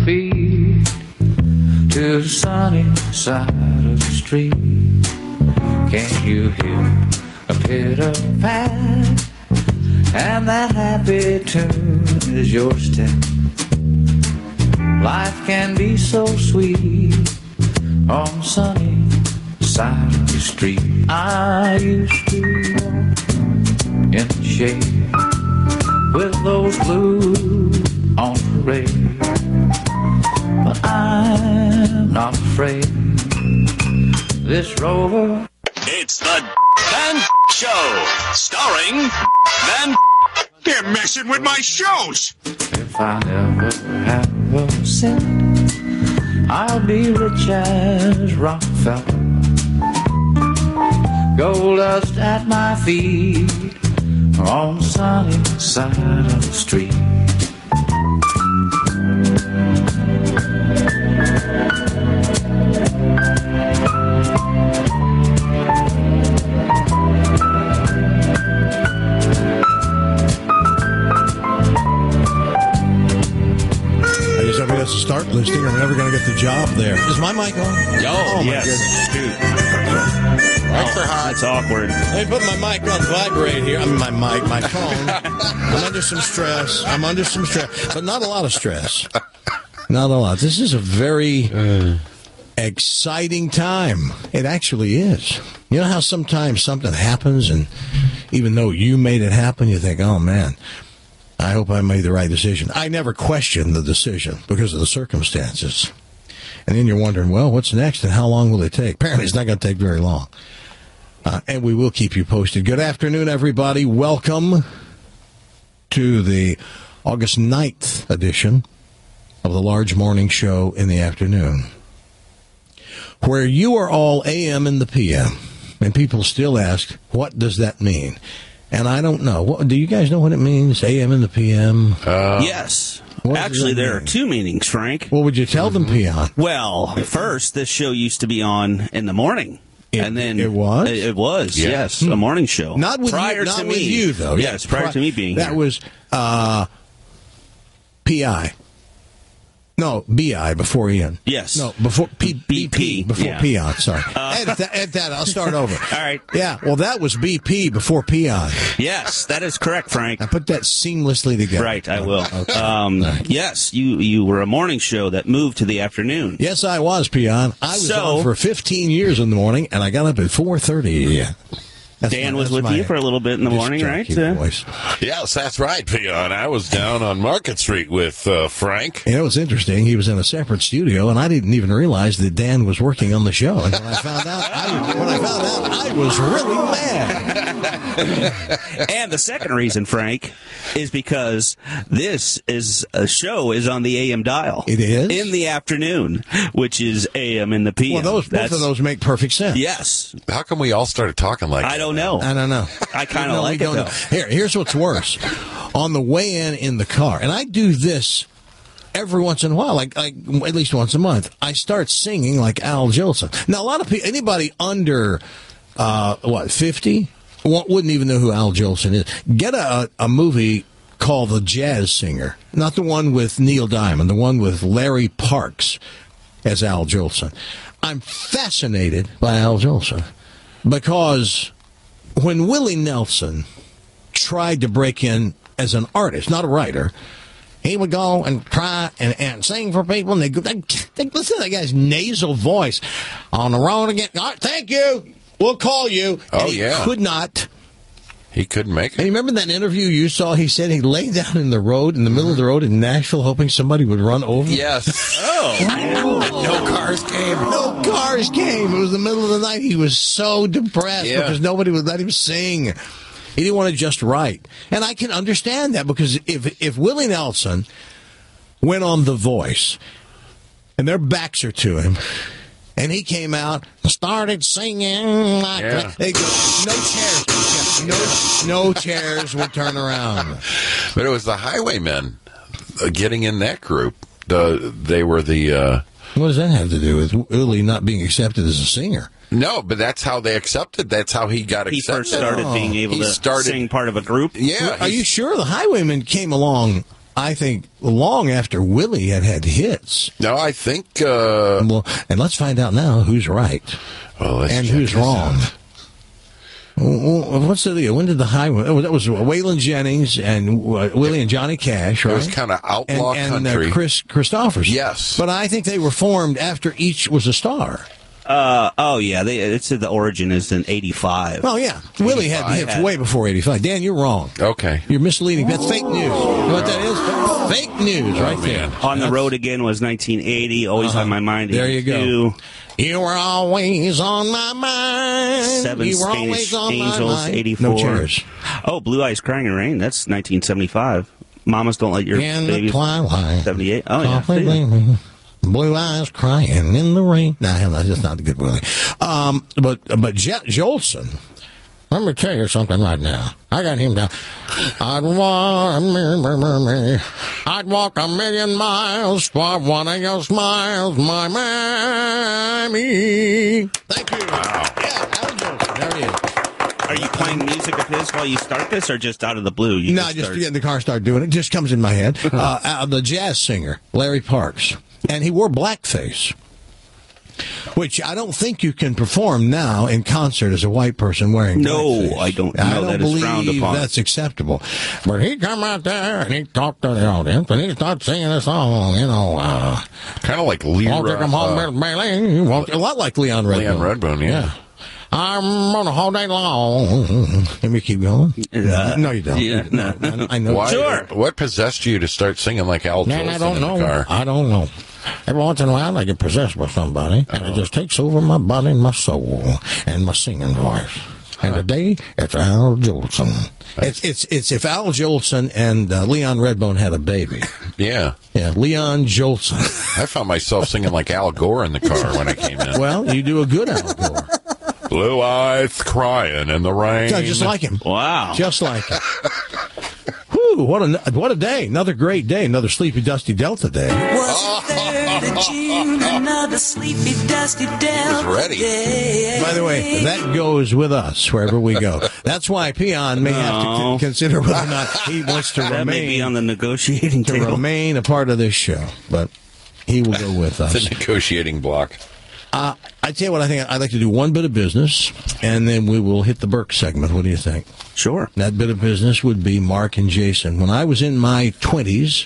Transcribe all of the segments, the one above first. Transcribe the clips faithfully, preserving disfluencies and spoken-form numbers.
feet to the sunny side of the street. Can't you hear a pitter pat? And that happy tune is your step. Life can be so sweet on the sunny side of the street. I used to walk in the shade with those blues on parade, but I'm not afraid. This rover. It's the Dan Show, starring Dan. They're messing with my shows. If I never have a cent, I'll be rich as Rockefeller. Gold dust at my feet on the sunny side of the street. To start listing, I'm never going to get the job there. Is my mic on? Oh, oh my yes. goodness. Extra hot. It's awkward. Let me put my mic on vibrate here. I mean, my mic, my phone. I'm under some stress. I'm under some stress, but not a lot of stress. Not a lot. This is a very uh. exciting time. It actually is. You know how sometimes something happens, and even though you made it happen, you think, oh, man, I hope I made the right decision. I never questioned the decision because of the circumstances. And then you're wondering, well, what's next and how long will it take? Apparently it's not going to take very long. Uh, and we will keep you posted. Good afternoon, everybody. Welcome to the August ninth edition of the Large Morning Show in the afternoon, where you are all A M in the P M. And people still ask, what does that mean? And I don't know. What, do you guys know what it means, A M and the P M? Uh, yes. Actually, there mean? are two meanings, Frank. Well, would you tell them, Peon? Well, first, this show used to be on in the morning. It, and then it was? It, it was, yeah. yes, hmm. a morning show. Not with prior you, not to with me. you, though. Yes, prior Pri- to me being that here. That was uh, P I. No, B I before Ian. Yes. No, before P- B P. BP before yeah. Peon. Sorry. Uh, edit, that, edit that. I'll start over. All right. Yeah. Well, that was B P before Peon. Yes, that is correct, Frank. I put that seamlessly together. Right, I will. Okay. Um, right. Yes, you you were a morning show that moved to the afternoon. Yes, I was, Peon. I was so, on for fifteen years in the morning, and I got up at four thirty. Yeah. That's Dan my, was with you for a little bit in the morning, right? Voice. Yes, that's right, Peon. I was down on Market Street with uh, Frank. You know, it's interesting. He was in a separate studio, and I didn't even realize that Dan was working on the show. And when I found out, I, when I found out, I was really mad. And the second reason, Frank, is because this is a show is on the A M dial. It is in the afternoon, which is A M in the P M. Well, those That's, both of those make perfect sense. Yes. How come we all started talking like that? I don't know. I don't know. I kind of no, like it, though. Know. Here, here's what's worse. On the way in in the car, and I do this every once in a while, like, like at least once a month, I start singing like Al Jolson. Now, a lot of people, anybody under, uh, what, fifty, wouldn't even know who Al Jolson is. Get a, a movie called The Jazz Singer, not the one with Neil Diamond, the one with Larry Parks as Al Jolson. I'm fascinated by Al Jolson because when Willie Nelson tried to break in as an artist, not a writer, he would go and try and, and sing for people, and they go, they, they listen to that guy's nasal voice on the road again. Oh, thank you. We'll call you. And oh, he yeah. could not. He couldn't make it. And you remember that interview you saw? He said he lay down in the road, in the middle of the road in Nashville, hoping somebody would run over him. Yes. Oh. No cars came. No cars came. It was the middle of the night. He was so depressed yeah. because nobody would let him sing. He didn't want to just write. And I can understand that because if if Willie Nelson went on The Voice and their backs are to him, and he came out and started singing like yeah. that, they go, no chairs. No, no chairs would turn around. But it was the Highwaymen uh, getting in that group. The They were the... Uh, what does that have to do with Willie not being accepted as a singer? No, but that's how they accepted. That's how he got he accepted. He first started oh. being able he to started, sing part of a group? Yeah. Are you sure the Highwaymen came along I think long after Willie had had hits. No, I think. Uh, Well, and let's find out now who's right well, let's and check who's this wrong. out. Well, what's the deal? When did the highway? Oh, that was Waylon Jennings and uh, Willie and Johnny Cash, right? It was kind of outlaw and, and, country. Uh, Chris Christopherson. Yes. But I think they were formed after each was a star. Uh, oh, yeah. They, it said the origin is in eighty-five. Well, yeah. Willie had the hits had- way before eighty-five. Dan, you're wrong. Okay. You're misleading. That's fake news. You know what that is? Fake news right there. man. On the Road Again was nineteen eighty. Always Uh-huh. on my mind. There you go. eighty-two. You were always on my mind. Seven you were Spanish always on my Angels, mind. eighty-four. No chairs. Oh, Blue Eyes Crying in Rain. That's nineteen seventy-five. Mamas Don't Let Your In the Babies. twilight. seventy-eight. Oh, yeah. Softly gleaming, blue eyes crying in the rain. Nah, hell, that's just not a good Willie. Um, but but Jet Jolson. Let me tell you something right now. I got him down. I'd walk, I'd walk a million miles for one of your smiles, my mammy. Thank you. Wow. Yeah, Alan Jolson. There he is. Are you playing music of his while you start this, or just out of the blue? You No, just start- get in the car, start doing it. It just comes in my head. Uh, uh, the jazz singer, Larry Parks. And he wore blackface, which I don't think you can perform now in concert as a white person wearing No, blackface. I don't I know don't that is frowned believe upon. that's acceptable. But he come out there and he talked to the audience and he started singing a song, you know. Uh, Kind of like Leroy. won't you come home, uh, Miss Bailey? Won't you? A lot like Leon Redbone. Leon Redbone, yeah. I'm on a whole day long. Let me keep going. Uh, no, you don't. yeah, no. I know. Why, Sure. What possessed you to start singing like Al Man, Jolson I don't in know. the car? I don't know. Every once in a while, I get possessed by somebody, and it just takes over my body and my soul and my singing voice. And today, it's Al Jolson. It's it's it's if Al Jolson and uh, Leon Redbone had a baby. Yeah. Yeah, Leon Jolson. I found myself singing like Al Gore in the car when I came in. Well, you do a good Al Gore. Blue eyes crying in the rain. No, just like him. Wow. Just like him. Whew, what a what a day! Another great day. Another sleepy, dusty Delta day. Was the third of June, another sleepy, dusty Delta ready. day. By the way, that goes with us wherever we go. That's why Peon may have to No. con- consider whether or not he wants to That may be remain on the negotiating to table. remain a part of this show, but he will go with The us. negotiating block. Uh, I tell you what, I think I'd like to do one bit of business, and then we will hit the Burke segment. What do you think? Sure. That bit of business would be Mark and Jason. When I was in my twenties,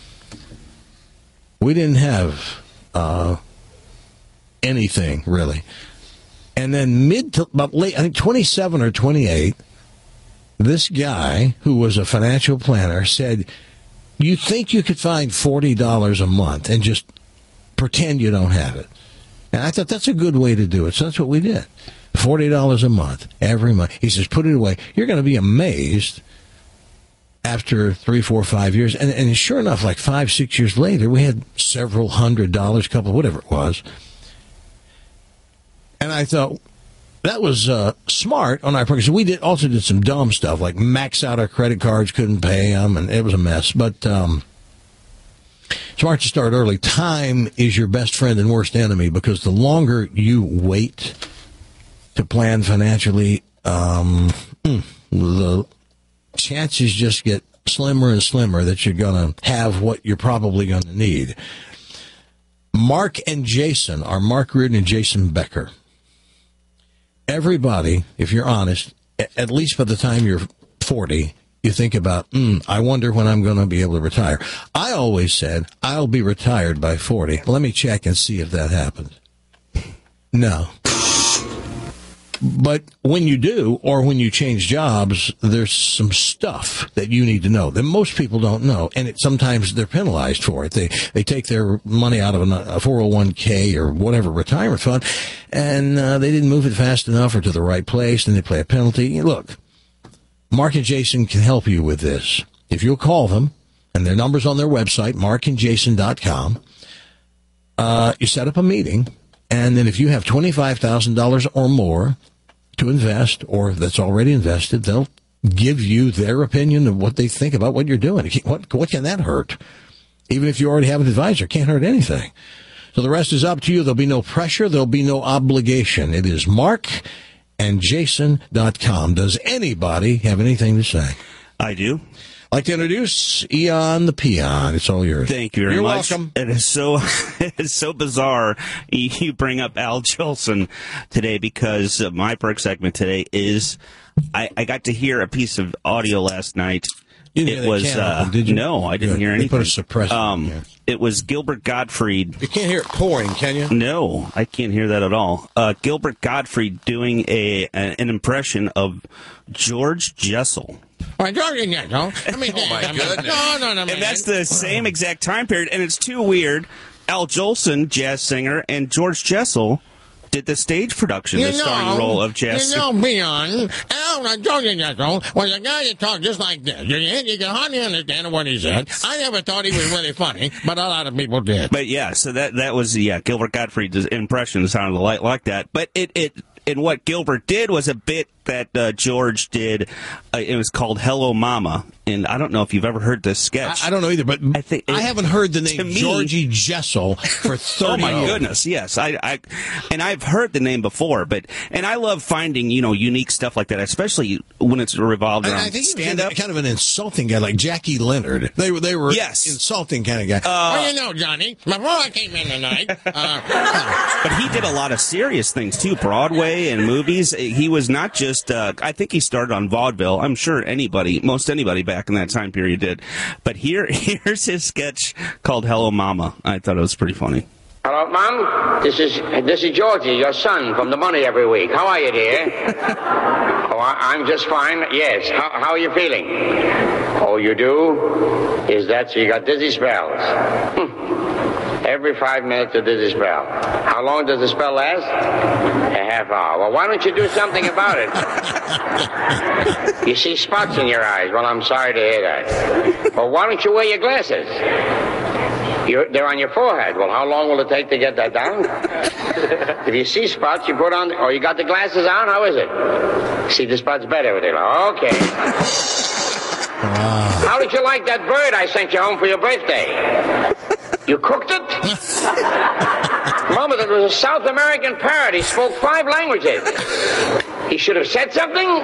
we didn't have uh, anything, really. And then mid to about late, I think twenty-seven or twenty-eight, this guy, who was a financial planner, said, you think you could find forty dollars a month and just pretend you don't have it. And I thought that's a good way to do it. So that's what we did. forty dollars a month, every month. He says, put it away. You're going to be amazed after three, four, five years. And, and sure enough, like five, six years later, we had several hundred dollars, couple, whatever it was. And I thought, that was uh, smart on our part. Because we did, also did some dumb stuff, like max out our credit cards, couldn't pay them, and it was a mess. But um, smart to start early. Time is your best friend and worst enemy, because the longer you wait to plan financially, um, the chances just get slimmer and slimmer that you're going to have what you're probably going to need. Mark and Jason are Mark Reardon and Jason Becker. Everybody, if you're honest, at least by the time you're forty, you think about, mm, I wonder when I'm going to be able to retire. I always said, I'll be retired by forty. Let me check and see if that happens. No. But when you do, or when you change jobs, there's some stuff that you need to know that most people don't know, and it, sometimes they're penalized for it. They they take their money out of a four oh one k or whatever retirement fund, and uh, they didn't move it fast enough or to the right place, and they pay a penalty. Look, Mark and Jason can help you with this. If you'll call them, and their number's on their website, mark and jason dot com, uh, you set up a meeting. And then if you have twenty-five thousand dollars or more to invest, or that's already invested, they'll give you their opinion of what they think about what you're doing. What, what can that hurt? Even if you already have an advisor, can't hurt anything. So the rest is up to you. There'll be no pressure. There'll be no obligation. It is mark and jason dot com. Does anybody have anything to say? I do. like to introduce Eon the Peon. It's all yours. Thank you very You're much. welcome. It is so it's so bizarre you you bring up Al Jolson today, because my perk segment today is I, I got to hear a piece of audio last night. You didn't It hear was that can uh, open, did you? no, I didn't Good. hear They anything. put a suppressor Um, in there. It was Gilbert Gottfried. You can't hear it pouring, can you? No, I can't hear that at all. Uh, Gilbert Gottfried doing a, a an impression of George Jessel. I mean, oh my goodness. No, no, no, And that's the same exact time period, and it's too weird. Al Jolson, jazz singer, and George Jessel did the stage production, the starring role of jazz You know, Beyond, Al Jolson was a guy that talked just like this. You, you can hardly understand what he said. I never thought he was really funny, but a lot of people did. But yeah, so that that was yeah, Gilbert Gottfried's impression sounded like like that. But it it and what Gilbert did was a bit that uh, George did. Uh, it was called Hello Mama, and I don't know if you've ever heard this sketch. I, I don't know either, but I think I it- haven't heard the to name me- Georgie Jessel for thirty Oh my years. goodness, yes, I, I, and I've heard the name before, but and I love finding you know unique stuff like that, especially when it's revolved around I, I think he stand was up. a- kind of an insulting guy, like Jackie Leonard. They were they were Yes. insulting kind of guy. Uh, well, you know, Johnny, before I came in tonight, uh, But he did a lot of serious things too, Broadway and movies. He was not just. Uh, I think he started on vaudeville. I'm sure anybody, most anybody back in that time period did. But here, here's his sketch called "Hello Mama." I thought it was pretty funny. Hello, Mom. This is this is Georgie, your son from the Money Every Week. How are you, dear? Oh, I, I'm just fine. Yes. How, how are you feeling? Oh, you do? Is that so? You got dizzy spells? Hmm. Every five minutes a dizzy spell. How long does the spell last? A half hour. Well, why don't you do something about it? You see spots in your eyes. Well, I'm sorry to hear that. Well, why don't you wear your glasses? You're, they're on your forehead. Well, how long will it take to get that down? If you see spots, you put on... Oh, you got the glasses on? How is it? See the spots better with it. Okay. wow. How did you like that bird I sent you home for your birthday? You cooked it? Mama, that was a South American parrot. He spoke five languages. He should have said something.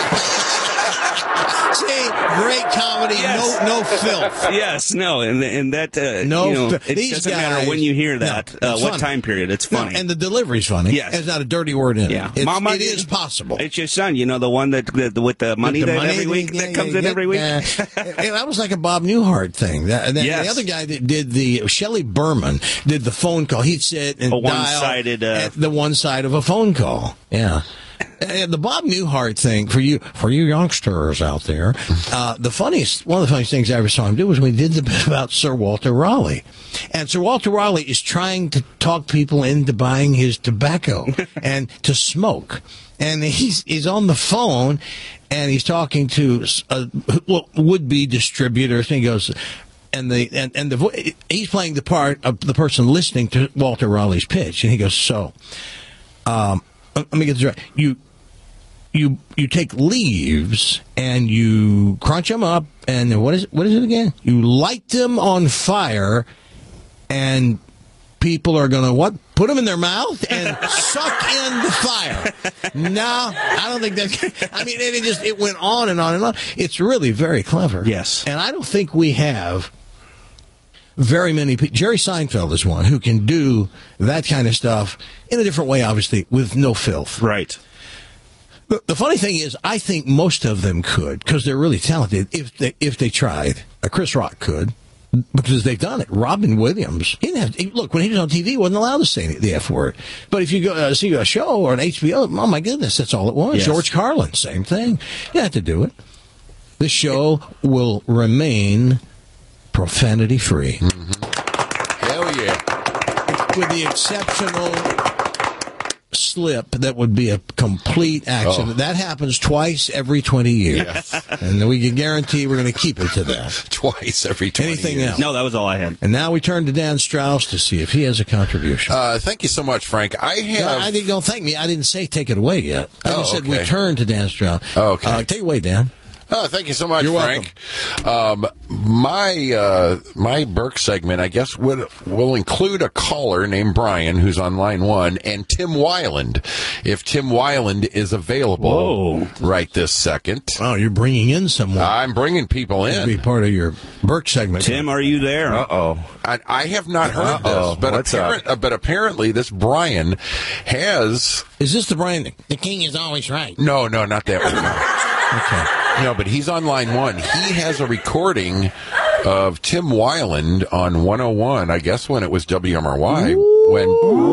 See, great comedy, Yes. no no filth. Yes, no, and and that uh, No, you know, f- it these doesn't guys- matter when you hear No, that. it's uh, what funny. time period? It's No, funny. and the delivery's funny. Yes. There's not a dirty word in yeah, it. It's, Mama, it is possible. It's your son, you know, the one that, that with the money With the that money every week yeah, that yeah, comes yeah, in every week. yeah. And that was like a Bob Newhart thing. That, and then Yes. the other guy that did the Shelley Berman did the phone call. He'd sit and A dial one-sided, uh, at the one side of a phone call. Yeah. And the Bob Newhart thing for you, for you youngsters out there, uh, the funniest, one of the funniest things I ever saw him do was when he did the bit about Sir Walter Raleigh. And Sir Walter Raleigh is trying to talk people into buying his tobacco and to smoke. And he's, he's on the phone and he's talking to a well, would-be distributors. And he goes, and the, and, and the, vo- he's playing the part of the person listening to Walter Raleigh's pitch. And he goes, so, um, let me get this right. You, you, you take leaves and you crunch them up, and what is it, what is it again? You light them on fire, and people are going to what? Put them in their mouth and suck in the fire. No, I don't think that's. I mean, it, it just it went on and on and on. It's really very clever. Yes. And I don't think we have very many people. Jerry Seinfeld is one who can do that kind of stuff in a different way, obviously, with no filth. Right. The, the funny thing is, I think most of them could, because they're really talented, if they if they tried. Uh, Chris Rock could, because they've done it. Robin Williams, he didn't have he, look, when he was on T V, he wasn't allowed to say the F word. But if you go uh, see a show or an H B O, oh my goodness, that's all it was. Yes. George Carlin, same thing. You have to do it. The show will remain profanity free. Mm-hmm. Hell yeah. With the exceptional slip that would be a complete accident. Oh. That happens twice every twenty years. Yes. And we can guarantee we're going to keep it to that. Twice every twenty Anything years. else? No, that was all I had. And now we turn to Dan Strauss to see if he has a contribution. Uh, thank you so much, Frank. I have. No, I didn't, don't thank me. I didn't say take it away yet. I Oh, just said okay. we turn to Dan Strauss. Oh, okay. Uh, take it away, Dan. Oh, thank you so much, You're Frank. Um, my uh, my Burke segment, I guess, would will include a caller named Brian, who's on line one, and Tim Weiland, if Tim Weiland is available Whoa. right this second. Oh, you're bringing in someone I'm bringing people to be in. part of your Burke segment. Tim, are you there? Uh-oh. I, I have not heard Uh-oh. this, but, What's apparent, uh, but apparently this Brian has... Is this the Brian? The king is always right. No, no, not that one. Okay. No, but he's on line one. He has a recording of Tim Weiland on one oh one, I guess when it was W M R Y, when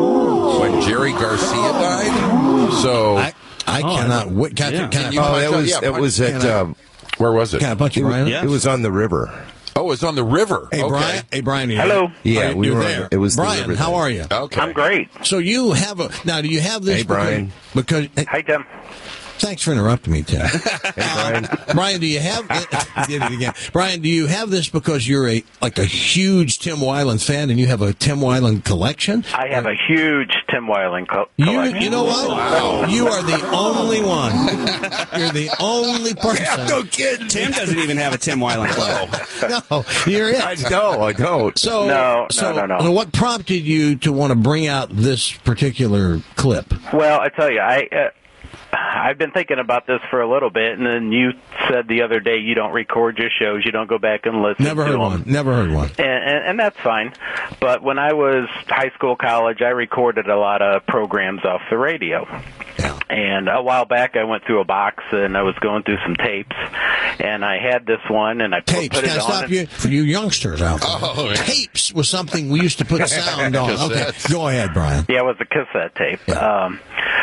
when Jerry Garcia died. So, I, I Oh, cannot. I- Wait, can, yeah. can, Can I, you- Oh, it Yeah, was yeah, it was at can I- um, where was it? can I punch you, Brian? Yeah. it was on the river. Oh, it's on the river. Hey, okay. Brian. Hey, Brian. are you Hello. there? Yeah, Are you- we you're were on there. the- it was the Brian. river How thing. are you? Okay. I'm great. So you have a now. Do you have this? Hey, Brian. Because, because Hi, Tim. thanks for interrupting me, Tim. Hey, Brian. Brian, do you have did it again? Brian, do you have this because you're a like a huge Tim Weiland fan and you have a Tim Weiland collection? I have a huge Tim Weiland co- You, collection. you know what? You are the only one. You're the only person. No kidding. Tim doesn't even have a Tim Weiland club. No, you're it. I know. I don't. So, No, no, so no, no. what prompted you to want to bring out this particular clip? Well, I tell you, I uh, I've been thinking about this for a little bit, and then you said the other day you don't record your shows, you don't go back and listen. Never to heard them. one. Never heard one. And, and, and that's fine. But when I was high school, college, I recorded a lot of programs off the radio. Yeah. And a while back, I went through a box and I was going through some tapes, and I had this one, and I put, Tapes. put Can I it on. stop and- you? For you youngsters out there. Oh, yeah. Tapes was something we used to put sound on. Okay, Cassettes. go ahead, Brian. Yeah, it was a cassette tape. Yeah. Um,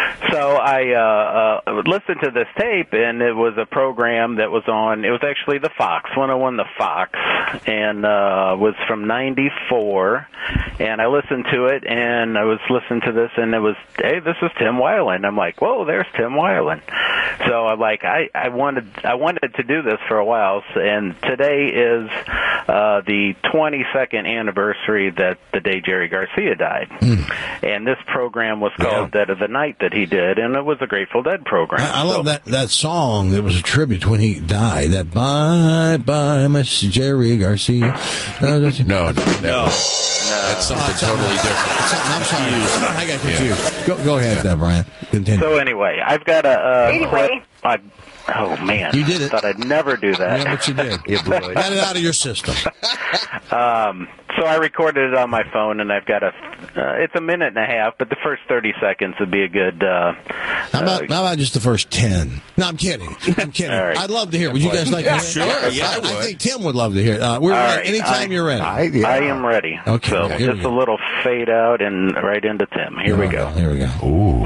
so I uh, uh, listened to this tape, and it was a program that was on. It was actually the Fox, one oh one The Fox, and uh, was from ninety-four. And I listened to it, and I was listening to this, and it was, hey, this is Tim Weiland. I'm like, whoa, there's Tim Weiland. So I'm like, I, I wanted I wanted to do this for a while, and today is uh, the twenty-second anniversary that the day Jerry Garcia died. And this program was called Dead of the Night that he did, and it was a Grateful Dead program. I, I love So- that, that song that was a tribute when he died. That bye bye, Mister Jerry Garcia. Uh, that's- No, no, that No. was- that's something totally different. I'm sorry. I got confused. Go, go ahead, uh, Brian. Continue. So anyway, I've got a, uh clip. I, oh man, You did it. Thought I'd never do that. yeah, but you did. You blew it. Got it out of your system. Um, so I recorded it on my phone, and I've got a. Uh, it's a minute and a half, but the first thirty seconds would be a good. Uh, How about, how about just the first ten? No, I'm kidding. I'm kidding. All right. I'd love to hear. Would you guys like to hear? Sure, yeah, I, I I would. think Tim would love to hear. Uh, we're All ready. right, Anytime I- you're ready. I, yeah. I am ready. Okay, So here we just go. a little fade out and right into Tim. Here we go. Here we go.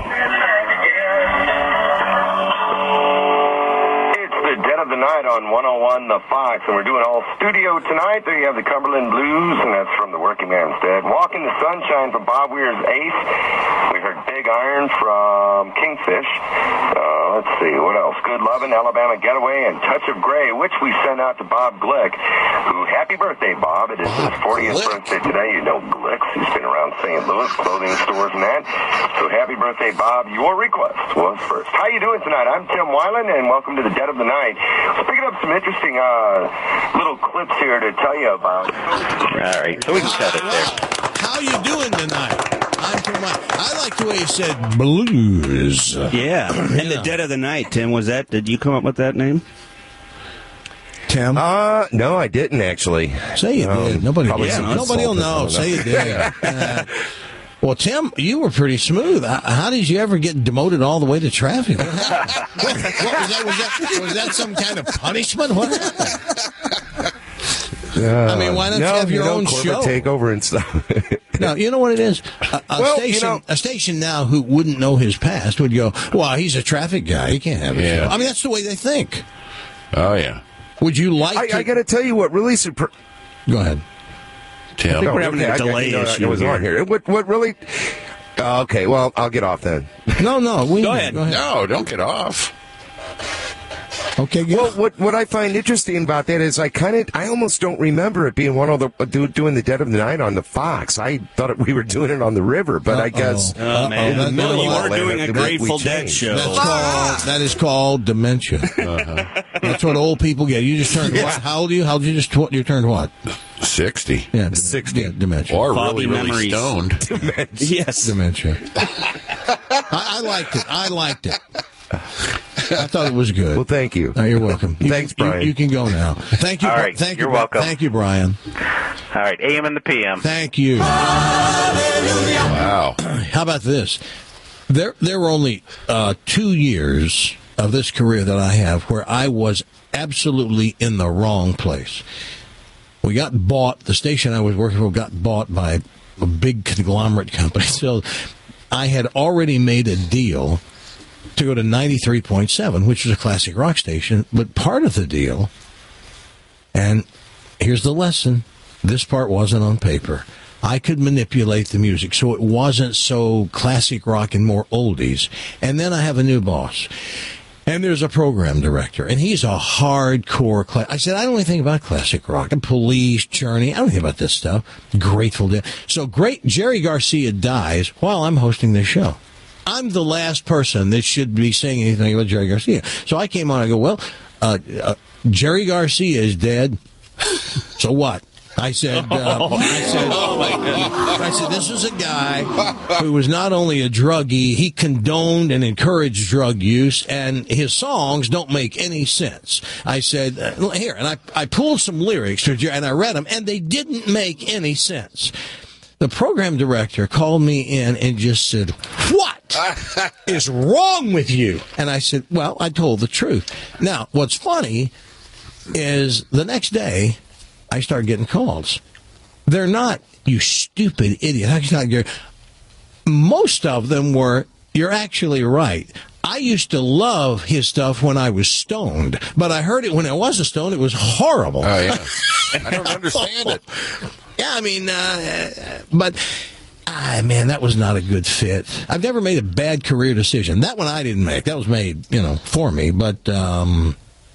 It's the Dead of the Night on one oh one The Fox, and we're doing all studio tonight. There you have the Cumberland Blues, and that's from the Working Man's Dead. Walk in the Sunshine from Bob Weir's Ace. We heard Big Iron from Kingfish. Uh, let's see, what else? Good Lovin', Alabama Getaway, and Touch of Grey, which we sent out to Bob Glick, who, happy birthday, Bob. It is his fortieth Glick. birthday today. You know Glick's. He's been around Saint Louis, clothing stores and that. So happy birthday, Bob. Your request was first. How you doing tonight? I'm Tim Weiland, and welcome to the Dead of the Night. We're picking up some interesting uh, little clips here to tell you about. All right, so we can cut it there. How you doing tonight? I'm from my, I like the way you said blues. Yeah. And the Dead of the Night, Tim, was that, did you come up with that name? Tim, Uh, no, I didn't actually. say you um, did. Nobody, probably yeah, some nobody will consultant, I know. don't Say you did. Uh, well, Tim, you were pretty smooth. How, how did you ever get demoted all the way to traffic? What, happened? what, what was that? Was that was that some kind of punishment? What happened? Uh, I mean, why not no, have your you know, own corporate show? takeover and stuff. No, you know what it is? A, a Well, you station, know- a station now who wouldn't know his past would go, "Well, he's a traffic guy. He can't have a Yeah. show." I mean, that's the way they think. Oh, yeah. Would you like to? I, I got to tell you what really surprised. Go ahead. Tim. we're having a delay issue I was here. on here. What, what really? Uh, okay, well, I'll get off then. No, no. We, Go ahead. Go ahead. No, don't get off. Okay, good. Well, what what I find interesting about that is I kind of I almost don't remember it being one of the do, doing the Dead of the Night on the Fox. I thought it, we were doing it on the river, but I guess Oh, man. in the middle Well, you of were all doing that, a we- Grateful we Dead changed. show. That's called, that is called dementia. Uh-huh. That's what old people get. You just turned Yeah. what? How old are you? How did you just tw- you turned what? sixty. Yeah, sixty. Yeah, dementia. Or Foggy really, really memories. stoned. Yes. Dementia. I, I liked it. I liked it. I thought it was good. Well, thank you. Oh, you're welcome. You Thanks, can, you- Brian. You, can go now. Thank you. All Bri- right, Thank you're you. Bri- welcome. Thank you, Brian. All right, A M and the P M. Thank you. Wow. How about this? There, there were only uh, two years of this career that I have where I was absolutely in the wrong place. We got bought. The station I was working for got bought by a big conglomerate company. So I had already made a deal to go to ninety-three point seven, which was a classic rock station. But part of the deal, and here's the lesson, this part wasn't on paper. I could manipulate the music so it wasn't so classic rock and more oldies. And then I have a new boss. And there's a program director, and he's a hardcore. Cla- I said, I don't know anything about classic rock. The Police, Journey, I don't know anything about this stuff. Grateful Dead. So great, Jerry Garcia dies while I'm hosting this show. I'm the last person that should be saying anything about Jerry Garcia. So I came on, I go, well, uh, uh, Jerry Garcia is dead. So what? I said, uh, I said, oh my God. I said, this was a guy who was not only a druggie, he condoned and encouraged drug use, and his songs don't make any sense. I said, uh, here, and I, I pulled some lyrics to Jerry, and I read them, and they didn't make any sense. The program director called me in and just said, what is wrong with you? And I said, well, I told the truth. Now, what's funny is the next day, I started getting calls. They're not, you stupid idiot. That's not your. Most of them were, you're actually right. I used to love his stuff when I was stoned, but I heard it when I wasn't stoned. It was horrible. Oh, yeah. I don't understand it. Yeah, I mean, uh, but, ah, man, that was not a good fit. I've never made a bad career decision. That one I didn't make. That was made, you know, for me. But, um,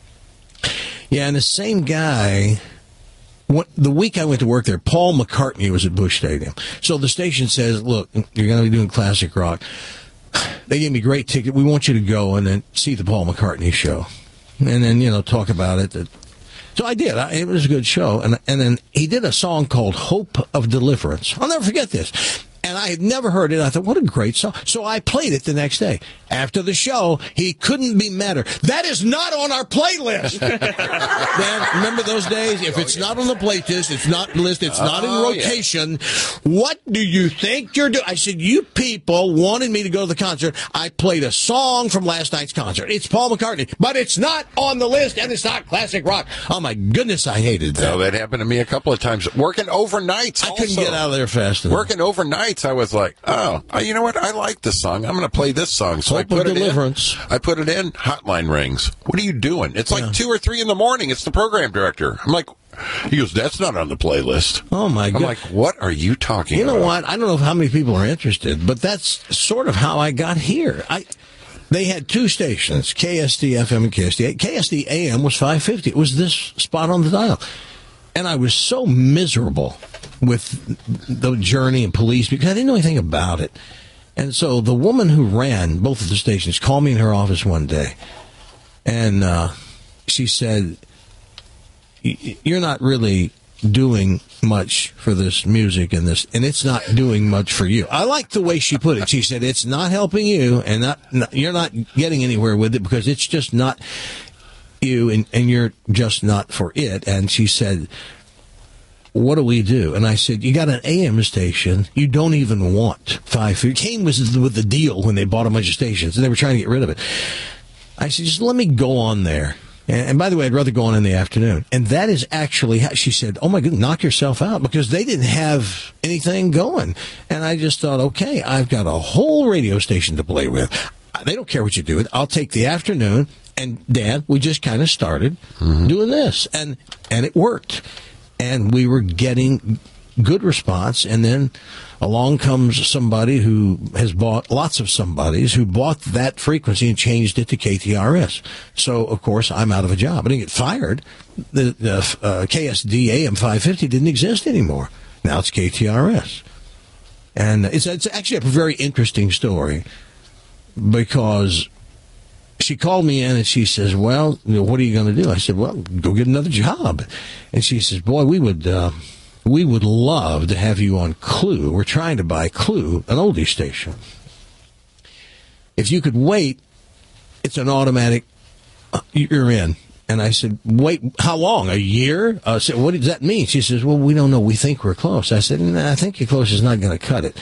yeah, and the same guy... What, the week I went to work there, Paul McCartney was at Busch Stadium. So the station says, look, you're going to be doing classic rock. They gave me a great ticket. We want you to go and then see the Paul McCartney show. And then, you know, talk about it. So I did. I, it was a good show. And, and then he did a song called Hope of Deliverance. I'll never forget this. And I had never heard it. I thought, what a great song. So I played it the next day. After the show, he couldn't be madder. That is not on our playlist. Dan, remember those days? If it's not on the playlist, it's not list, it's not in Oh, rotation. What do you think you're doing? I said, you people wanted me to go to the concert. I played a song from last night's concert. It's Paul McCartney, but it's not on the list, and it's not classic rock. Oh, my goodness, I hated that. No, that happened to me a couple of times. Working overnights I also. couldn't get out of there fast enough. Working overnights, I was like, oh, you know what? I like this song. I'm going to play this song. So Hope I put of it Deliverance. in. I put it in. Hotline rings. What are you doing? It's like Yeah. two or three in the morning. It's the program director. I'm like, he goes, that's not on the playlist. Oh, my God. I'm like, what are you talking You know about? what? I don't know how many people are interested, but that's sort of how I got here. I They had two stations, K S D F M and K S D A. K S D A M was five fifty. It was this spot on the dial. And I was so miserable with the Journey and Police because I didn't know anything about it. And so the woman who ran both of the stations called me in her office one day, and uh, she said, you're not really doing much for this music and this, and it's not doing much for you. I like the way she put it. She said, it's not helping you, and not, not you're not getting anywhere with it because it's just not you, and, and you're just not for it. And she said, what do we do? And I said, you got an A M station. You don't even want five fifty. Kane was with the deal when they bought a bunch of stations, and they were trying to get rid of it. I said, just let me go on there. And, and by the way, I'd rather go on in the afternoon. And that is actually how she said, oh, my goodness, knock yourself out, because they didn't have anything going. And I just thought, okay, I've got a whole radio station to play with. They don't care what you do. I'll take the afternoon. And, Dan, we just kind of started mm-hmm. doing this. And, and it worked. And we were getting good response, and then along comes somebody who has bought, lots of somebodies who bought that frequency and changed it to K T R S. So, of course, I'm out of a job. I didn't get fired. The, the uh, K S D A M five fifty didn't exist anymore. Now it's K T R S. And it's, it's actually a very interesting story because she called me in and she says, well, you know, what are you going to do? I said, well, go get another job. And she says, boy, we would... Uh, We would love to have you on Clue. We're trying to buy Clue, an oldie station. If you could wait, it's an automatic, uh, you're in. And I said, wait, how long? A year? I said, what does that mean? She says, well, we don't know. We think we're close. I said, nah, I think you're close is not going to cut it.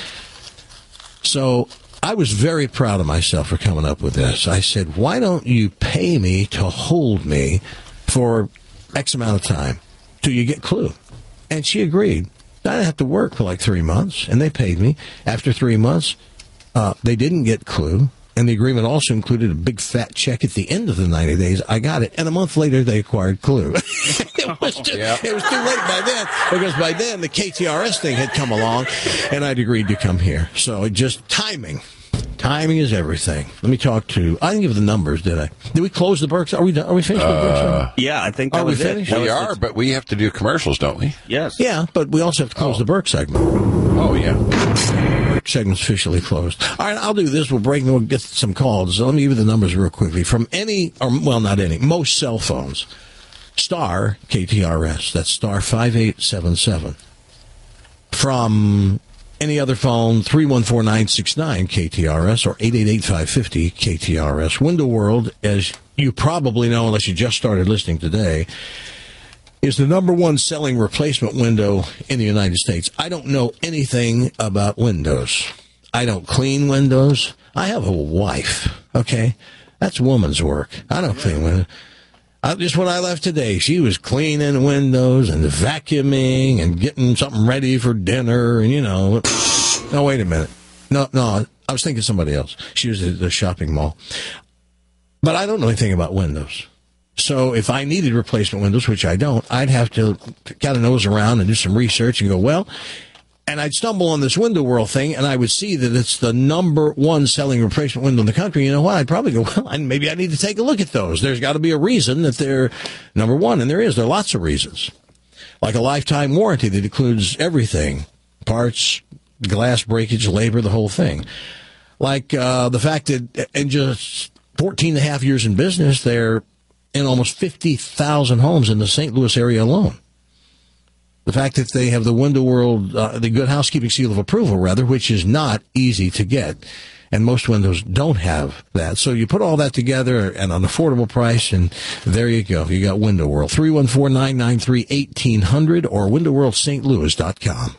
So I was very proud of myself for coming up with this. I said, why don't you pay me to hold me for X amount of time till you get Clue? And she agreed. I didn't have to work for like three months, and they paid me. After three months, uh, they didn't get Clue, and the agreement also included a big fat check at the end of the ninety days. I got it, and a month later, they acquired Clue. it, was just, yeah. it was too late by then, because by then, the K T R S thing had come along, and I'd agreed to come here. So it just timing. Timing is everything. Let me talk to. I didn't give the numbers, did I? Did we close the Berks? Are we done? Are we finished with Uh, Berks? Yeah, I think that Are was we it. finished? That We was are, the- but we have to do commercials, don't we? Yes. Yeah, but we also have to close Oh. the Berks segment. Oh, yeah. Segment's officially closed. All right, I'll do this. We'll break and we'll get some calls. So let me give you the numbers real quickly. From any, or well, not any, most cell phones, star K T R S. That's star five eight seven seven. From any other phone, three one four nine six nine K T R S or eight eight eight five five zero K T R S. Window World, as you probably know, unless you just started listening today, is the number one selling replacement window in the United States. I don't know anything about windows. I don't clean windows. I have a wife, okay? That's woman's work. I don't clean windows. I, just when I left today, she was cleaning windows and vacuuming and getting something ready for dinner and, you know. No, wait a minute. No, no, I was thinking somebody else. She was at the shopping mall. But I don't know anything about windows. So if I needed replacement windows, which I don't, I'd have to kind of nose around and do some research and go, well, and I'd stumble on this Window World thing, and I would see that it's the number one selling replacement window in the country. You know what? I'd probably go, well, maybe I need to take a look at those. There's got to be a reason that they're number one, and there is. There are lots of reasons. Like a lifetime warranty that includes everything, parts, glass breakage, labor, the whole thing. Like uh, the fact that in just fourteen and a half years in business, they're in almost fifty thousand homes in the Saint Louis area alone. The fact that they have the Window World, uh, the Good Housekeeping Seal of Approval, rather, which is not easy to get. And most windows don't have that. So you put all that together at an affordable price, and there you go. You got Window World. three one four, nine nine three, one eight hundred or window world st louis dot com.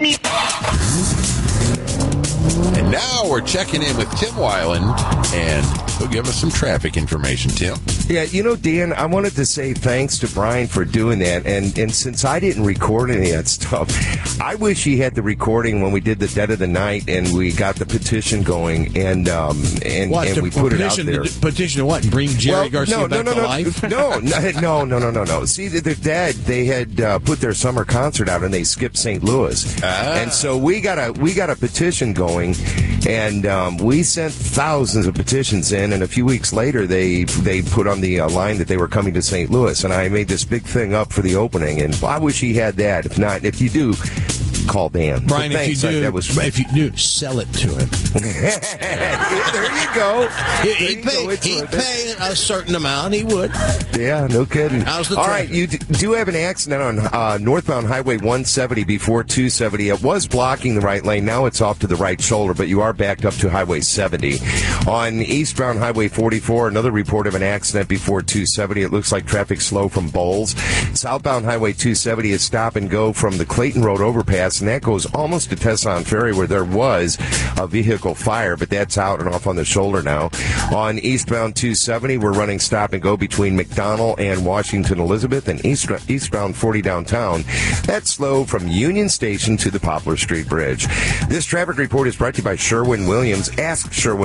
And now we're checking in with Tim Weiland, and he'll give us some traffic information, Tim. Yeah, you know, Dan, I wanted to say thanks to Brian for doing that. And, and since I didn't record any of that stuff, I wish he had the recording when we did the Dead of the Night and we got the petition going and um, and, What, and to- we put it out petition there. to- petition to what? Bring Jerry Well, Garcia no, back no, no, to no, life? No, no, no, no, no, no. See, their dad, they had uh, put their summer concert out and they skipped Saint Louis. Ah. And so we got a we got a petition going, and um, we sent thousands of petitions in, and a few weeks later they they put on the uh, line that they were coming to Saint Louis, and I made this big thing up for the opening, and I wish he had that. If not, if you do, call Dan. Brian, But if you thanks, I- do, that was if you do, sell it to him. there you go. He, There he'd you go. pay, It's he'd worth it. pay a certain amount. He would. Yeah, no kidding. How's the All traffic? right, you d- do have an accident on uh, northbound Highway one seventy before two seventy. It was blocking the right lane. Now it's off to the right shoulder, but you are backed up to Highway seventy. On eastbound Highway forty-four, another report of an accident before two seventy. It looks like traffic slow from Bowles. Southbound Highway two seventy is stop and go from the Clayton Road overpass, and that goes almost to Tesson Ferry, where there was a vehicle fire, but that's out and off on the shoulder now. On eastbound two seventy, we're running stop and go between McDonald and Washington Elizabeth, and east, eastbound forty downtown. That's slow from Union Station to the Poplar Street Bridge. This traffic report is brought to you by Sherwin-Williams. Ask Sherwin-Williams.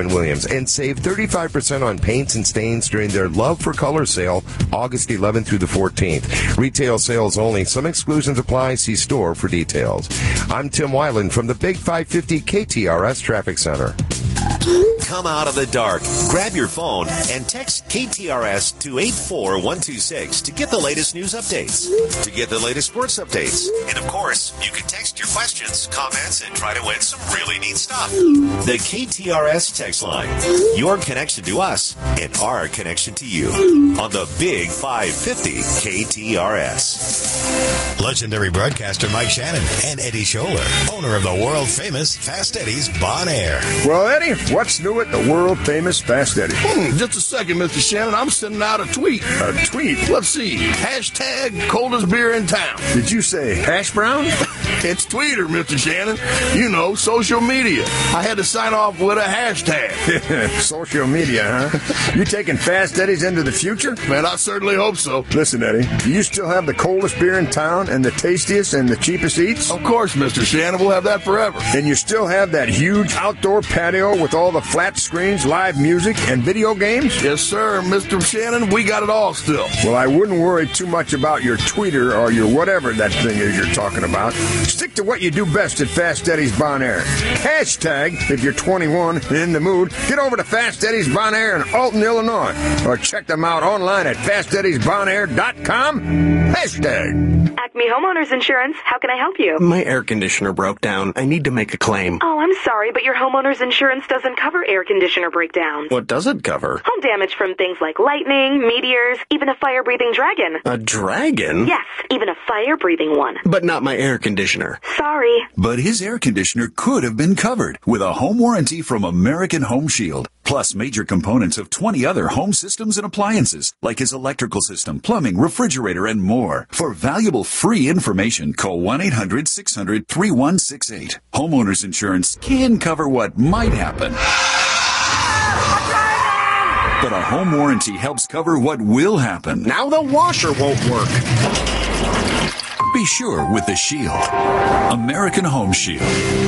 and save thirty-five percent on paints and stains during their Love for Color sale, August eleventh through the fourteenth. Retail sales only. Some exclusions apply. See store for details. I'm Tim Weiland from the Big five fifty K T R S Traffic Center. Come out of the dark. Grab your phone and text K T R S to eight four one two six to get the latest news updates, to get the latest sports updates. And of course, you can text your questions, comments, and try to win some really neat stuff. The K T R S text line. Your connection to us and our connection to you on the Big five fifty K T R S. Legendary broadcaster Mike Shannon and Eddie Scholler, owner of the world-famous Fast Eddie's Bon Air. Well, Eddie, what's new at the world-famous Fast Eddie? Hmm, just a second, Mister Shannon. I'm sending out a tweet. A tweet? Let's see. Hashtag coldest beer in town. Did you say hash brown? It's Twitter, Mister Shannon. You know, social media. I had to sign off with a hashtag. Social media, huh? You taking Fast Eddie's into the future? Man, I certainly hope so. Listen, Eddie, do you still have the coldest beer in town and the tastiest and the cheapest eats? Of course, Mister Shannon. We'll have that forever. And you still have that huge outdoor patio with all the flat screens, live music, and video games? Yes, sir, Mister Shannon. We got it all still. Well, I wouldn't worry too much about your tweeter or your whatever that thing is you're talking about. Stick to what you do best at Fast Eddie's Bon Air. Hashtag, if you're twenty-one and in the mood, get over to Fast Eddie's Bon Air in Alton, Illinois. Or check them out online at fast eddies bon air dot com. Hashtag. Acme Homeowners Insurance. How can I help you? My air conditioner broke down. I need to make a claim. Oh, I'm sorry, but your homeowner's insurance doesn't cover air conditioner breakdowns. What does it cover? Home damage from things like lightning, meteors, even a fire-breathing dragon. A dragon? Yes, even a fire-breathing one. But not my air conditioner. Sorry. But his air conditioner could have been covered with a home warranty from American Home Shield, plus major components of twenty other home systems and appliances, like his electrical system, plumbing, refrigerator, and more. For valuable free information, call one eight hundred six hundred three one six eight. Homeowners insurance can cover what might happen, but a home warranty helps cover what will happen. Now the washer won't work. Be sure with the Shield. American Home Shield.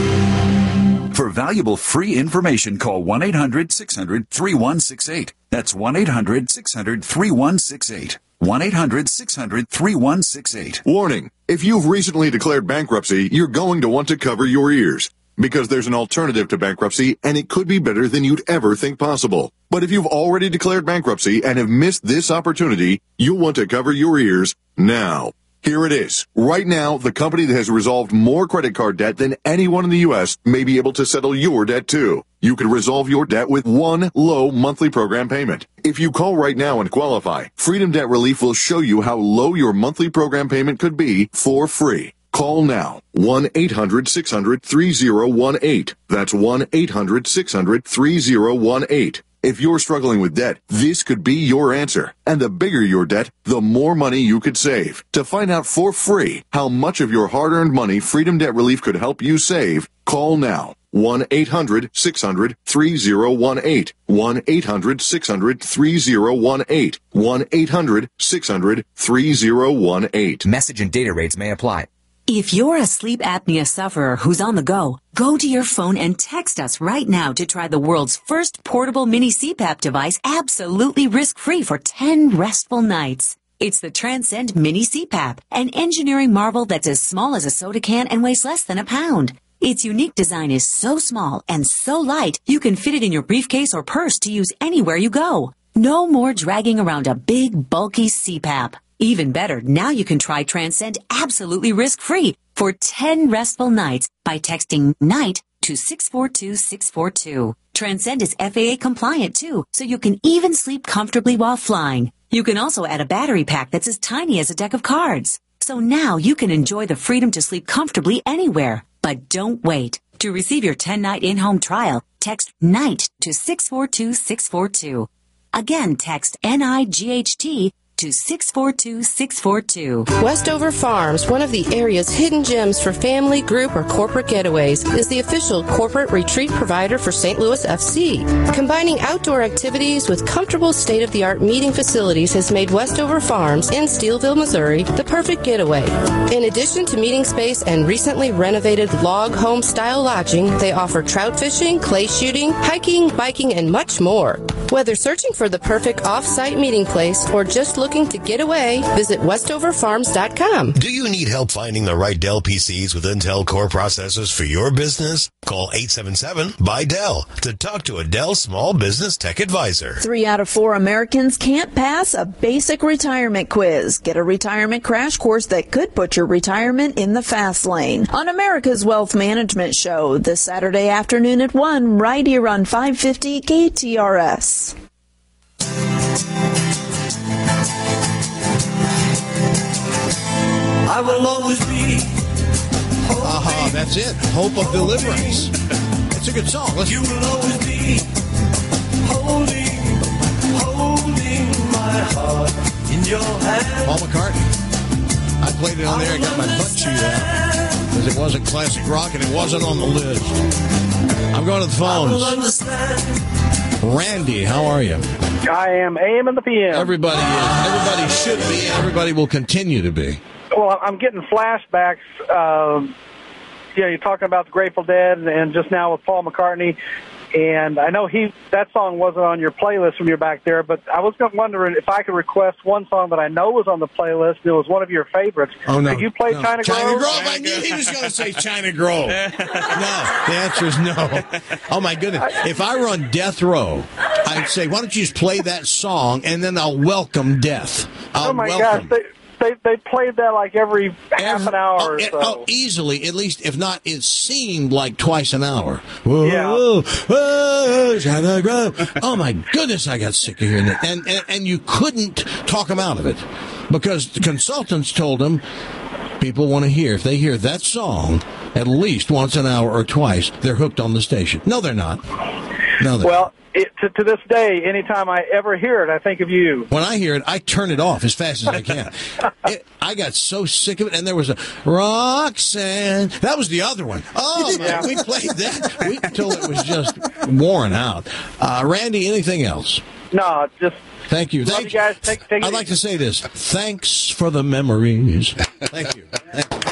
For valuable free information, call one eight hundred six hundred three one six eight. That's one eight hundred six hundred three one six eight. one eight hundred six hundred three one six eight. Warning. If you've recently declared bankruptcy, you're going to want to cover your ears. Because there's an alternative to bankruptcy, and it could be better than you'd ever think possible. But if you've already declared bankruptcy and have missed this opportunity, you'll want to cover your ears now. Here it is. Right now, the company that has resolved more credit card debt than anyone in the U S may be able to settle your debt too. You can resolve your debt with one low monthly program payment. If you call right now and qualify, Freedom Debt Relief will show you how low your monthly program payment could be for free. Call now. one eight hundred six hundred three zero one eight. That's one eight hundred six hundred three zero one eight. If you're struggling with debt, this could be your answer. And the bigger your debt, the more money you could save. To find out for free how much of your hard-earned money Freedom Debt Relief could help you save, call now. one eight hundred six hundred three zero one eight. one eight hundred six hundred three zero one eight. one eight hundred six hundred three zero one eight. Message and data rates may apply. If you're a sleep apnea sufferer who's on the go, go to your phone and text us right now to try the world's first portable mini C PAP device absolutely risk-free for ten restful nights. It's the Transcend Mini C PAP, an engineering marvel that's as small as a soda can and weighs less than a pound. Its unique design is so small and so light, you can fit it in your briefcase or purse to use anywhere you go. No more dragging around a big, bulky C PAP. Even better, now you can try Transcend absolutely risk-free for ten restful nights by texting NIGHT to six four two six four two. Transcend is F A A compliant too, so you can even sleep comfortably while flying. You can also add a battery pack that's as tiny as a deck of cards. So now you can enjoy the freedom to sleep comfortably anywhere. But don't wait. To receive your ten-night in-home trial, text NIGHT to six four two six four two. Again, text N I G H T to six four two six four two. Westover Farms, one of the area's hidden gems for family, group, or corporate getaways, is the official corporate retreat provider for Saint Louis F C. Combining outdoor activities with comfortable state-of-the-art meeting facilities has made Westover Farms in Steelville, Missouri, the perfect getaway. In addition to meeting space and recently renovated log home style lodging, they offer trout fishing, clay shooting, hiking, biking, and much more. Whether searching for the perfect off-site meeting place or just looking to get away, visit westover farms dot com. Do you need help finding the right Dell P Cs with Intel Core processors for your business? Call eight seven seven, B Y, D E L to talk to a Dell Small Business Tech Advisor. Three out of four Americans can't pass a basic retirement quiz. Get a retirement crash course that could put your retirement in the fast lane. On America's Wealth Management Show this Saturday afternoon at one, right here on five fifty K T R S. I will always be. Aha, that's it. Hope of Deliverance. It's a good song. Listen. You will always be holding, holding my heart in your hand. Paul McCartney. I played it on there. I got my butt chewed out because it wasn't classic rock and it wasn't on the list. I'm going to the phones. Randy, how are you? I am A M and the P M. Everybody is. Everybody should be, and everybody will continue to be. Well, I'm getting flashbacks. Um, you know, you're talking about the Grateful Dead, and just now with Paul McCartney. And I know he that song wasn't on your playlist when you were back there, but I was wondering if I could request one song that I know was on the playlist. It was one of your favorites. Oh, no. Could you play no. China Grove? China Grove? I knew he was going to say China Grove. No, the answer is no. Oh, my goodness. If I were on death row, I'd say, why don't you just play that song, and then I'll welcome death. I'll oh, my welcome. gosh. They, They they played that like every half an hour oh, or it, so. oh, easily, at least, if not, it seemed like twice an hour. Whoa, Yeah. whoa, whoa, China Grove. Oh, my goodness, I got sick of hearing it. And, and, and you couldn't talk them out of it because the consultants told them people want to hear, if they hear that song at least once an hour or twice, they're hooked on the station. No, they're not. No, they're Well, it, to, to this day, anytime I ever hear it, I think of you. When I hear it, I turn it off as fast as I can. it, I got so sick of it, and there was a Roxanne. That was the other one. Oh, Yeah. we played that we, until it was just worn out. Uh, Randy, anything else? No, just Thank you. love Thank you guys. Take, take it I'd like to say this. Thanks for the memories. Thank you. Thank you.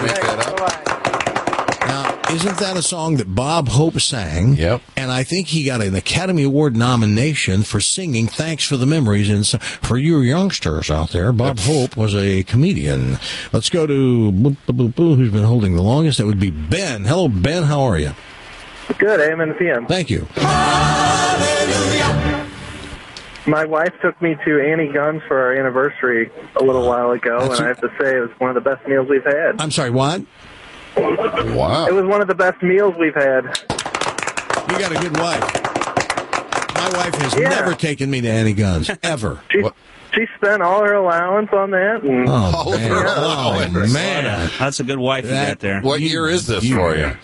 Now, isn't that a song that Bob Hope sang? Yep. And I think he got an Academy Award nomination for singing Thanks for the Memories. And so, for you youngsters out there, Bob Hope was a comedian. Let's go to boop, boop, boop, boop, who's been holding the longest. That would be Ben. Hello, Ben. How are you? Good, A M and P M. Thank you. My wife took me to Annie Gunn's for our anniversary a little while ago, That's and I have to say it was one of the best meals we've had. I'm sorry, what? Wow. It was one of the best meals we've had. You got a good wife. My wife has Yeah. never taken me to Annie Gunn's, ever. She, she spent all her allowance on that. And, Oh, man. Oh, man. That's a good wife you That- got there. What year is this for you?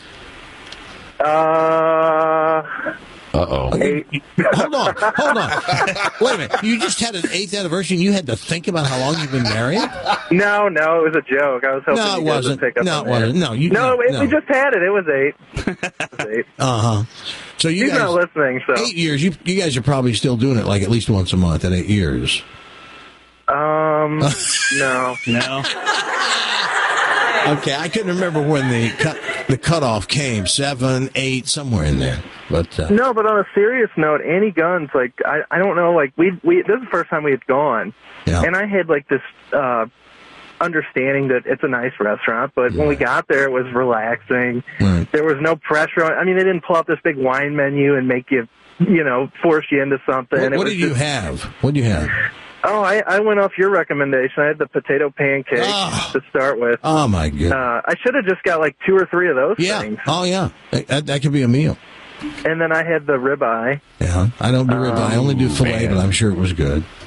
Uh, Uh-oh. Hold on, hold on. Wait a minute. You just had an eighth anniversary and you had to think about how long you've been married? no, no, it was a joke. I was hoping No, it you guys wasn't. would pick up No, on it wasn't. that. No, you- no, no, it, no. we just had it. It was eight. It was eight. Uh-huh. So you He's guys, not listening, so. eight years, you, you guys are probably still doing it like at least once a month at eight years. Um, no. No. Okay, I couldn't remember when the cut, the cutoff came, seven, eight, somewhere in there. But uh, No, but on a serious note, Annie Gunn's, like, I, I don't know, like, we, we, this is the first time we had gone. Yeah. And I had, like, this, uh, understanding that it's a nice restaurant, but when we got there, it was relaxing. Right. There was no pressure on, I mean, they didn't pull out this big wine menu and make you, you know, force you into something. what, It what was did you just- have? What did you have? Oh, I, I went off your recommendation. I had the potato pancake Oh. to start with. Oh, my goodness. Uh, I should have just got like two or three of those yeah. things. Oh, yeah. That, that could be a meal. And then I had the ribeye. Yeah. I don't do ribeye. I only do filet, man. but I'm sure it was good.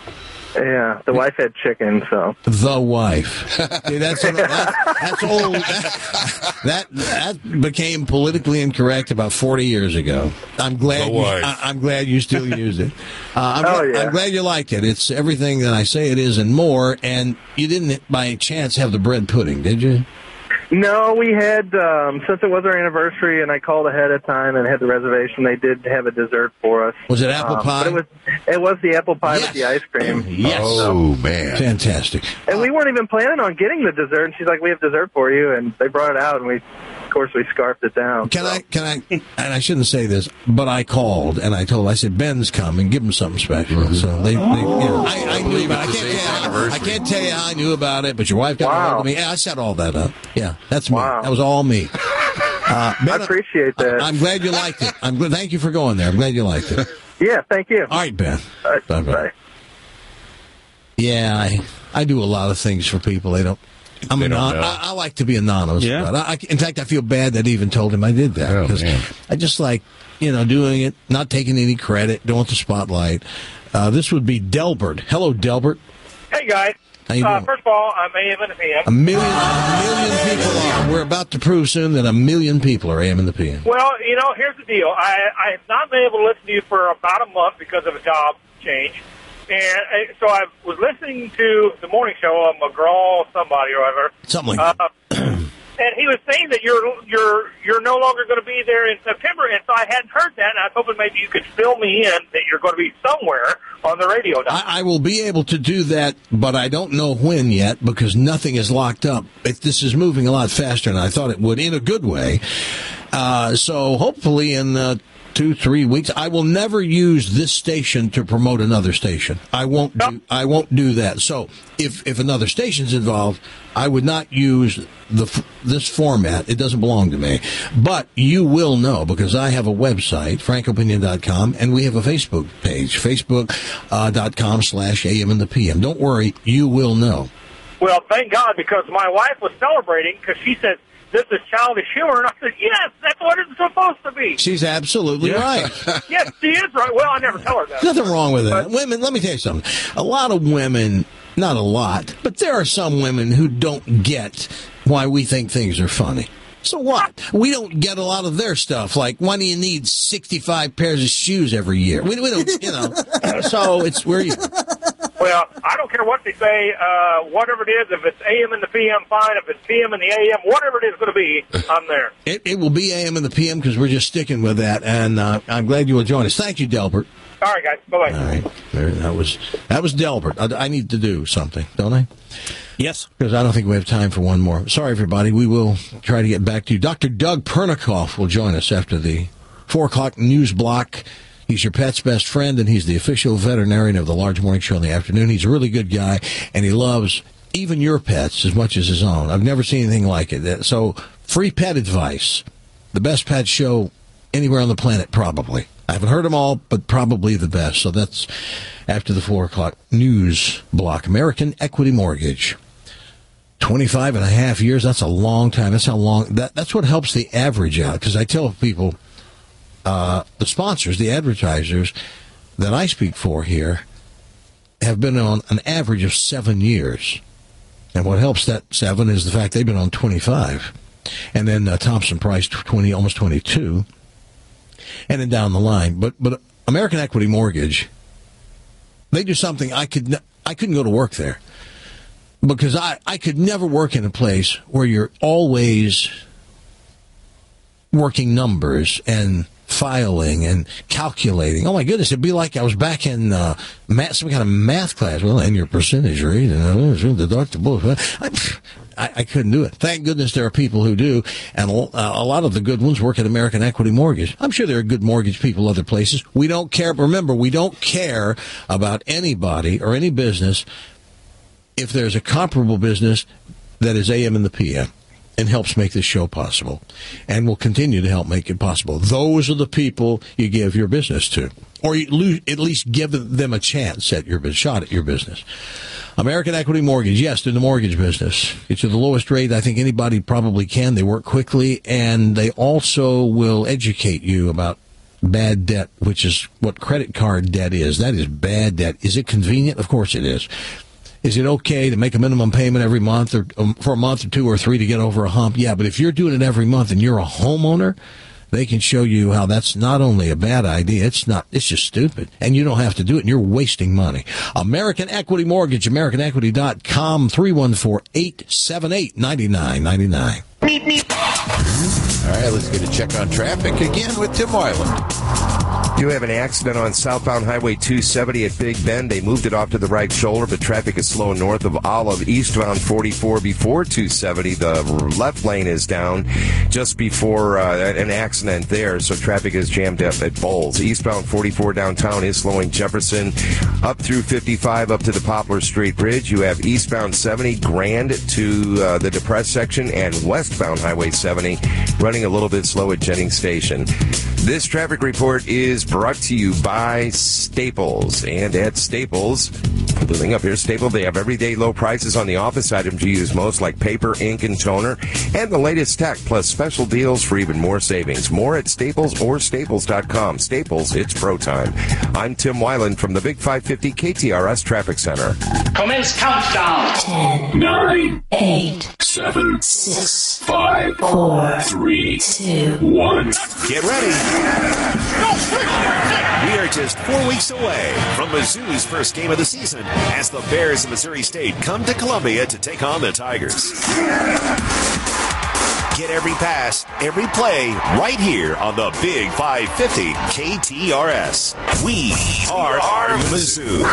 Yeah, the wife had chicken, so. The wife. See, that's, that's, that's old. That, that that became politically incorrect about forty years ago. I'm glad. The You, wife. I, I'm glad you still use it. Uh, I'm, Oh, yeah. I'm glad you liked it. It's everything that I say it is and more. And you didn't, by chance, have the bread pudding, did you? No, we had, um, since it was our anniversary and I called ahead of time and had the reservation, they did have a dessert for us. Was it apple Um, pie? But it was, it was the apple pie with the ice cream. Yes. Oh, man. Fantastic. And we weren't even planning on getting the dessert, and she's like, we have dessert for you, and they brought it out, and we, of course, we scarfed it down. Can I, can I, and I shouldn't say this, but I called and I told, I said, Ben's coming, give him something special. So they, they you know, I, I knew about it. I can't, tell you, I can't tell you how I knew about it, but your wife got a hold of me. Yeah, I set all that up. Yeah, that's me. That was all me. Uh, Ben, I appreciate that. I, I'm glad you liked it. I'm glad, thank you for going there. I'm glad you liked it. Yeah, thank you. All right, Ben. All right, Bye-bye. bye. Yeah, I, I do a lot of things for people. They don't. I'm They don't anon- know. I, I like to be anonymous. Yeah. But I, I, in fact, I feel bad that I even told him I did that. Oh, because man. I just like, you know, doing it, not taking any credit, don't want the spotlight. Uh, this would be Delbert. Hello, Delbert. Hey, guys. How you Uh, doing? first of all, I'm A M and P M. A million, a million people are. We're about to prove soon that a million people are A M in the P M. Well, you know, here's the deal. I, I have not been able to listen to you for about a month because of a job change. And uh, so I was listening to the morning show on McGraw, somebody or other. Something like uh, and he was saying that you're you're you're no longer going to be there in September, and so I hadn't heard that, and I was hoping maybe you could fill me in that you're going to be somewhere on the radio. I, I will be able to do that, but I don't know when yet because nothing is locked up. It, this is moving a lot faster than I thought it would, in a good way. Uh, so hopefully in uh, two, three weeks, I will never use this station to promote another station. I won't. Do, I won't do that. So if if another station's involved, I would not use the this format. It doesn't belong to me. But you will know because I have a website, frank opinion dot com, and we have a Facebook page, facebook dot com slash A M in the P M. Don't worry, you will know. Well, thank God, because my wife was celebrating because she said, this is childish humor, and I said, yes, that's what it's supposed to be. She's absolutely right. Yes, she is right. Well, I never tell her that. Nothing wrong with that. Women, let me tell you something. A lot of women, not a lot, but there are some women who don't get why we think things are funny. So what? We don't get a lot of their stuff. Like, why do you need sixty-five pairs of shoes every year? We, we don't, you know. So it's where you. Well, I don't care what they say, uh, whatever it is, if it's A M in the P M, fine. If it's P M in the A M, whatever it is going to be, I'm there. It, it will be A M in the P M because we're just sticking with that, and uh, I'm glad you will join us. Thank you, Delbert. All right, guys. Bye-bye. All right. There, that was that was Delbert. I, I need to do something, don't I? Yes. Because I don't think we have time for one more. Sorry, everybody. We will try to get back to you. Doctor Doug Pernikoff will join us after the four o'clock news block. He's your pet's best friend, and he's the official veterinarian of the Large Morning Show in the afternoon. He's a really good guy, and he loves even your pets as much as his own. I've never seen anything like it. So, free pet advice. The best pet show anywhere on the planet, probably. I haven't heard them all, but probably the best. So that's after the four o'clock news block. American Equity Mortgage. twenty-five and a half years, that's a long time. That's how long, that, that's what helps the average out. Because I tell people, uh, the sponsors, the advertisers that I speak for here have been on an average of seven years. And what helps that seven is the fact they've been on twenty-five. And then uh, Thompson Price, twenty, almost twenty-two. And then down the line. But but American Equity Mortgage, they do something I could, I couldn't go to work there. Because I, I could never work in a place where you're always working numbers and filing and calculating. Oh, my goodness, it'd be like I was back in uh, math, some kind of math class. Well, and your percentage rate, and deductible. I, I couldn't do it. Thank goodness there are people who do, and uh, a lot of the good ones work at American Equity Mortgage. I'm sure there are good mortgage people other places. We don't care. Remember, we don't care about anybody or any business if there's a comparable business that is A M in the P M and helps make this show possible and will continue to help make it possible. Those are the people you give your business to, or you lo- at least give them a chance at your shot at your business. American Equity Mortgage, yes, they're in the mortgage business. It's at the lowest rate I think anybody probably can. They work quickly, and they also will educate you about bad debt, which is what credit card debt is. That is bad debt. Is it convenient? Of course it is. Is it okay to make a minimum payment every month or um, for a month or two or three to get over a hump? Yeah, but if you're doing it every month and you're a homeowner, they can show you how that's not only a bad idea, it's not, it's just stupid. And you don't have to do it, and you're wasting money. American Equity Mortgage, American Equity dot com, three one four, eight seven eight, nine nine nine nine. All right, let's get a check on traffic again with Tim Weiland. You have an accident on southbound Highway two seventy at Big Bend. They moved it off to the right shoulder, but traffic is slow north of Olive. Eastbound forty-four before two seventy. The left lane is down just before uh, an accident there, so traffic is jammed up at Bowles. Eastbound forty-four downtown is slowing Jefferson up through fifty-five up to the Poplar Street Bridge. You have eastbound seventy Grand to uh, the depressed section, and westbound Highway seventy running a little bit slow at Jennings Station. This traffic report is brought to you by Staples. And at Staples, pulling up here, Staples, they have everyday low prices on the office items you use most, like paper, ink, and toner, and the latest tech, plus special deals for even more savings. More at Staples or Staples dot com. Staples, it's pro time. I'm Tim Weiland from the Big five fifty K T R S Traffic Center. Commence countdown. ten, nine, eight, seven, six, five, four, three, two, one. Get ready. We are just four weeks away from Mizzou's first game of the season as the Bears of Missouri State come to Columbia to take on the Tigers. Get every pass, every play right here on the Big five fifty K T R S. We are our Mizzou.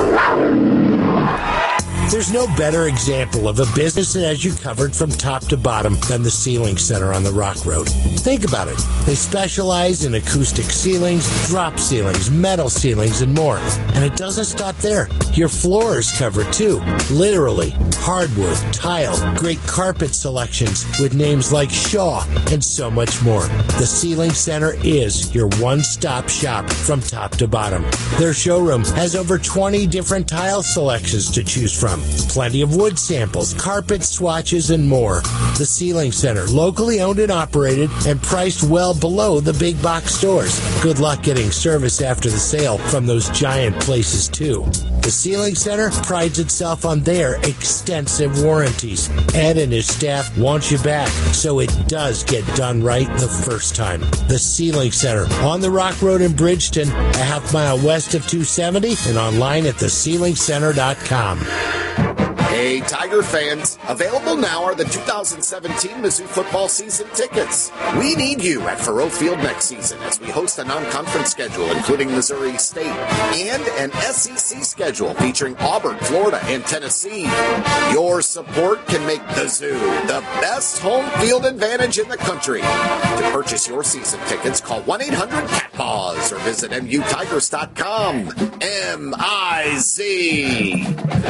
There's no better example of a business that has you covered from top to bottom than the Ceiling Center on the Rock Road. Think about it. They specialize in acoustic ceilings, drop ceilings, metal ceilings, and more. And it doesn't stop there. Your floor is covered too. Literally. Hardwood, tile, great carpet selections with names like Shaw, and so much more. The Ceiling Center is your one-stop shop from top to bottom. Their showroom has over twenty different tile selections to choose from. Plenty of wood samples, carpet swatches, and more. The Ceiling Center, locally owned and operated and priced well below the big box stores. Good luck getting service after the sale from those giant places too. The Ceiling Center prides itself on their extensive warranties. Ed and his staff want you back, so it does get done right the first time. The Ceiling Center on the Rock Road in Bridgeton, a half mile west of two seventy, and online at the ceiling center dot com. Hey, Tiger fans, available now are the two thousand seventeen Mizzou football season tickets. We need you at Faurot Field next season as we host a non-conference schedule including Missouri State and an S E C schedule featuring Auburn, Florida, and Tennessee. Your support can make the Zoo the best home field advantage in the country. To purchase your season tickets, call one eight hundred cat paws or visit M U Tigers dot com. M I Z.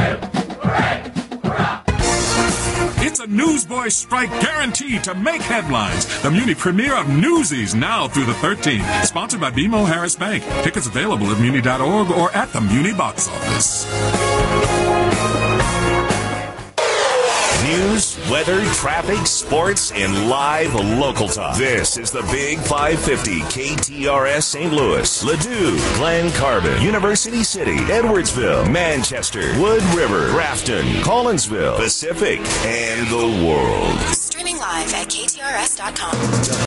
It's a Newsboy strike guaranteed to make headlines. The Muni premiere of Newsies now through the thirteenth. Sponsored by B M O Harris Bank. Tickets available at muni dot org or at the Muni box office. News, weather, traffic, sports, and live local talk. This is the Big five fifty K T R S Saint Louis, Ladue, Glen Carbon, University City, Edwardsville, Manchester, Wood River, Grafton, Collinsville, Pacific, and the world. Streaming live at K T R S dot com.